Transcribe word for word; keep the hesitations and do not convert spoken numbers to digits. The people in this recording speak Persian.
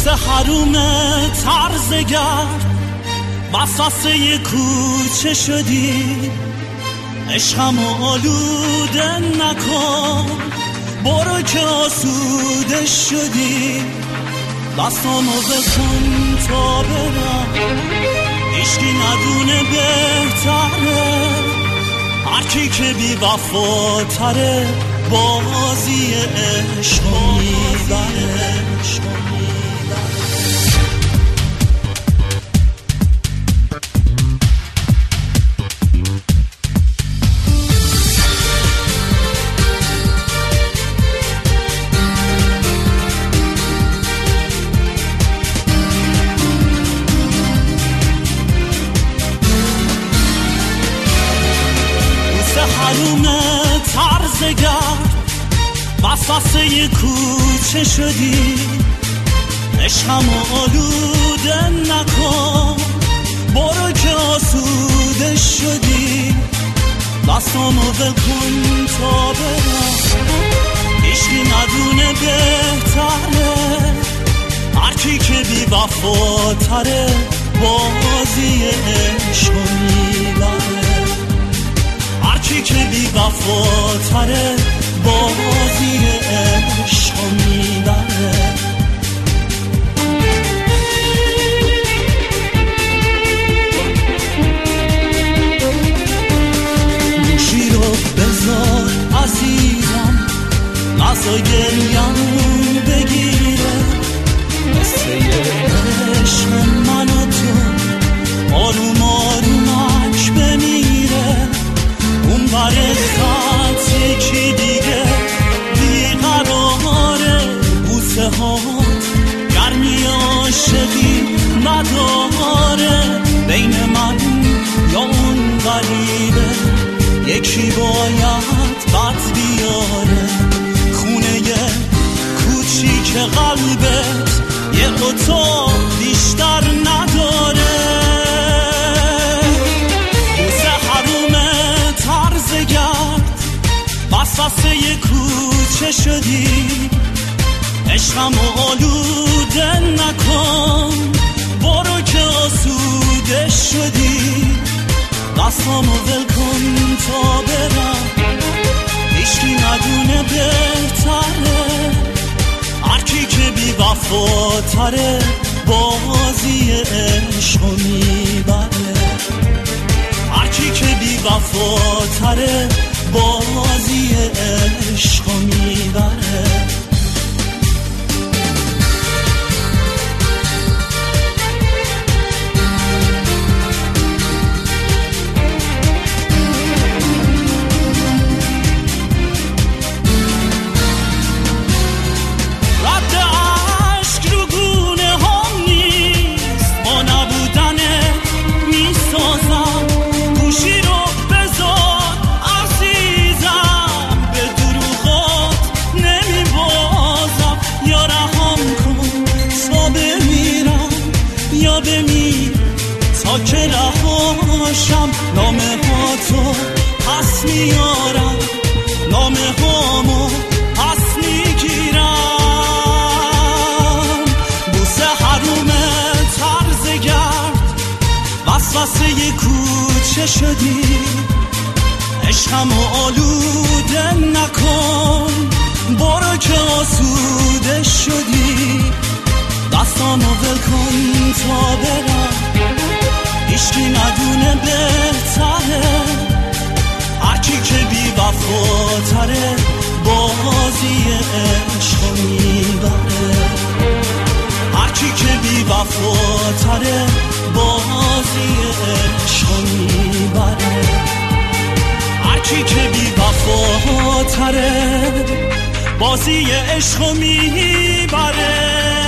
بوسه حروم ترزگر وسوسه کوچه شدی، عشقمو آلوده نکن، برو که آسوده شدی، دستامو بکن تا برم، هیچکی ندونه بهتره، هرکی که بی وفاتره بازی عشق میبره. وسوسه کوچه شدی، عشقمو آلوده نکن، برو که آسوده شدی، دستامو بکن تا برم، هیچکی ندونه بهتره، هرکی که بی وفاتره بازی عشق میبره، هرکی که بی وفاتره بازی عشق میبره. گوشی رو بذار عزیزم، نزا گریم بگیره، مثل عشق من و تو آروم آرومک بمیره، اون بره خط یکی دیگه بیقراره، بوسه هات گرمی عاشقی نداره، بین من یا اون غریبه یکی باید بد بیاره، خونه کوچیک قلبت یه اتاق بیشتر نداره، بوسه حروم ترزگرد وسوسه کوچه شدی، عشقمو آلوده نکن، برو که آسوده شدی، دستامو ول کن تا برم، هیچکی ندونه بهتره، هرکی که بی وفاتره بازی عشق میبره، هرکی که بی وفاتره بازی عشق میبره. که رهاشم نامه ها تو پس میارم، نامه هامو پس میگیرم، بوسه حروم ترزگرد وسوسه کوچه شدی، عشقمو آلوده نکن، برو که آسوده شدی، دستامو ول کن تا برم، هیچکی ندونه بهتره، هرکی که بی وفاتره بازی عشق میبره، هرکی که بی وفاتره بازی عشق میبره، هرکی که بی وفاتره بازی عشق میبره.